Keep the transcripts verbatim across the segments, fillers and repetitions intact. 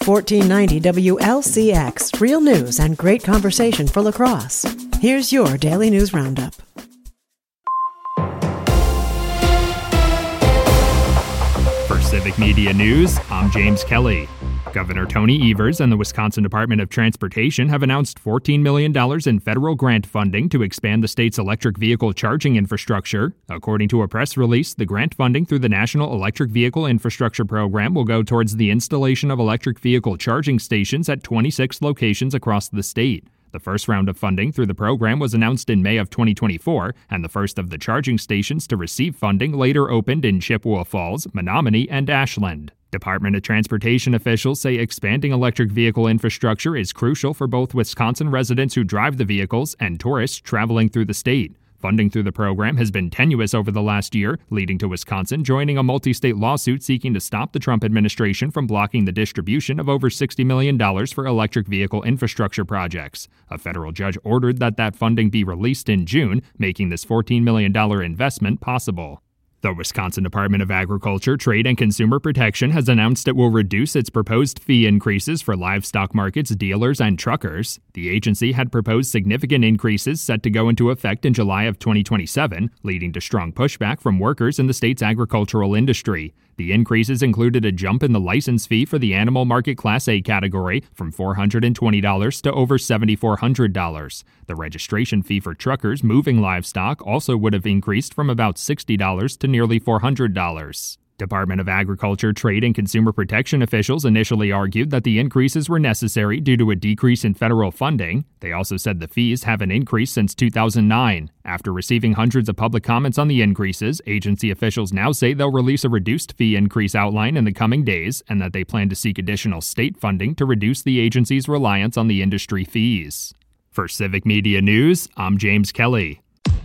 fourteen ninety W L C X, real news and great conversation for La Crosse. Here's your Daily News Roundup. For Civic Media News, I'm James Kelly. Governor Tony Evers and the Wisconsin Department of Transportation have announced fourteen million dollars in federal grant funding to expand the state's electric vehicle charging infrastructure. According to a press release, the grant funding through the National Electric Vehicle Infrastructure Program will go towards the installation of electric vehicle charging stations at twenty-six locations across the state. The first round of funding through the program was announced in May of twenty twenty-four, and the first of the charging stations to receive funding later opened in Chippewa Falls, Menominee, and Ashland. Department of Transportation officials say expanding electric vehicle infrastructure is crucial for both Wisconsin residents who drive the vehicles and tourists traveling through the state. Funding through the program has been tenuous over the last year, leading to Wisconsin joining a multi-state lawsuit seeking to stop the Trump administration from blocking the distribution of over sixty million dollars for electric vehicle infrastructure projects. A federal judge ordered that that funding be released in June, making this fourteen million dollars investment possible. The Wisconsin Department of Agriculture, Trade, and Consumer Protection has announced it will reduce its proposed fee increases for livestock markets, dealers, and truckers. The agency had proposed significant increases set to go into effect in July of twenty twenty-seven, leading to strong pushback from workers in the state's agricultural industry. The increases included a jump in the license fee for the animal market Class A category from four hundred twenty dollars to over seven thousand four hundred dollars. The registration fee for truckers moving livestock also would have increased from about sixty dollars to nearly four hundred dollars. Department of Agriculture, Trade, and Consumer Protection officials initially argued that the increases were necessary due to a decrease in federal funding. They also said the fees haven't increased since two thousand nine. After receiving hundreds of public comments on the increases, agency officials now say they'll release a reduced fee increase outline in the coming days and that they plan to seek additional state funding to reduce the agency's reliance on the industry fees. For Civic Media News, I'm James Kelly.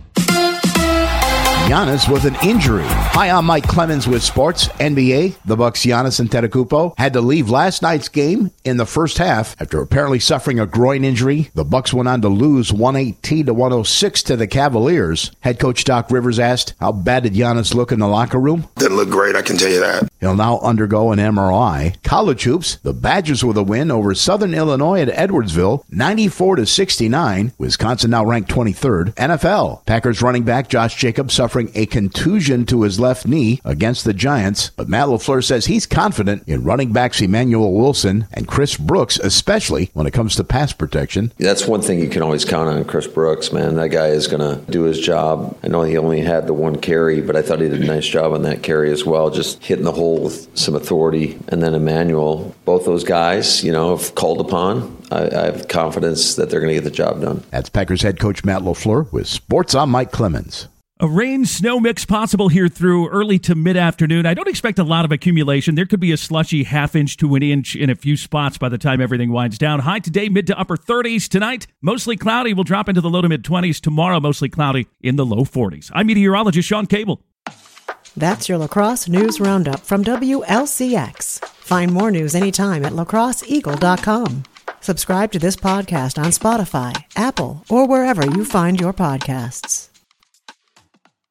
Giannis with an injury. Hi, I'm Mike Clemens with Sports. N B A, the Bucks' Giannis Antetokounmpo had to leave last night's game in the first half after apparently suffering a groin injury. The Bucks went on to lose one eighteen to one oh six to the Cavaliers. Head coach Doc Rivers asked, how bad did Giannis look in the locker room? Didn't look great, I can tell you that. He'll now undergo an M R I. College hoops, the Badgers with a win over Southern Illinois at Edwardsville, ninety-four to sixty-nine. Wisconsin now ranked twenty-third. N F L, Packers running back Josh Jacobs suffering a contusion to his left knee against the Giants, but Matt LaFleur says he's confident in running backs Emmanuel Wilson and Chris Brooks, especially when it comes to pass protection. That's one thing you can always count on, Chris Brooks, man. That guy is going to do his job. I know he only had the one carry, but I thought he did a nice job on that carry as well, just hitting the hole with some authority. And then Emmanuel, both those guys, you know, if called upon, I, I have confidence that they're going to get the job done. That's Packers head coach Matt LaFleur with Sports. I'm Mike Clemens. A rain-snow mix possible here through early to mid-afternoon. I don't expect a lot of accumulation. There could be a slushy half-inch to an inch in a few spots by the time everything winds down. High today, mid to upper thirties. Tonight, mostly cloudy. We'll drop into the low to mid-twenties. Tomorrow, mostly cloudy in the low forties. I'm meteorologist Sean Cable. That's your La Crosse News Roundup from W L C X. Find more news anytime at la crosse eagle dot com. Subscribe to this podcast on Spotify, Apple, or wherever you find your podcasts.